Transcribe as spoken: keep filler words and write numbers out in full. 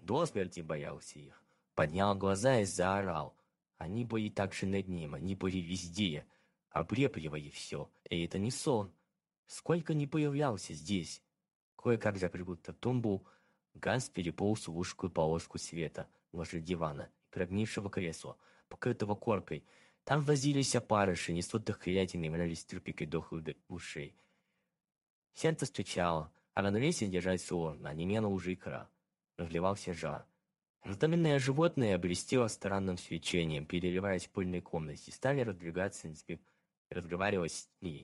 до смерти боялся их. Поднял глаза и заорал. Они были также над ним, они были везде, облепливали все. И это не сон. Сколько не появлялся здесь. Кое-как запрыгнув в тумбу, Ганс переполз в узкую полоску света возле дивана и прогнившего кресла, покрытого коркой. Там возились опарыши, несут дохлятины и валяли трупики дохлых ушей. Сердце стучало, а равновесие держать сложно, онемела уже икра. Разливался жар. Раздавленное животное блестело странным свечением, переливаясь в пыльной комнате, стали раздвигаться, разговаривать с ней.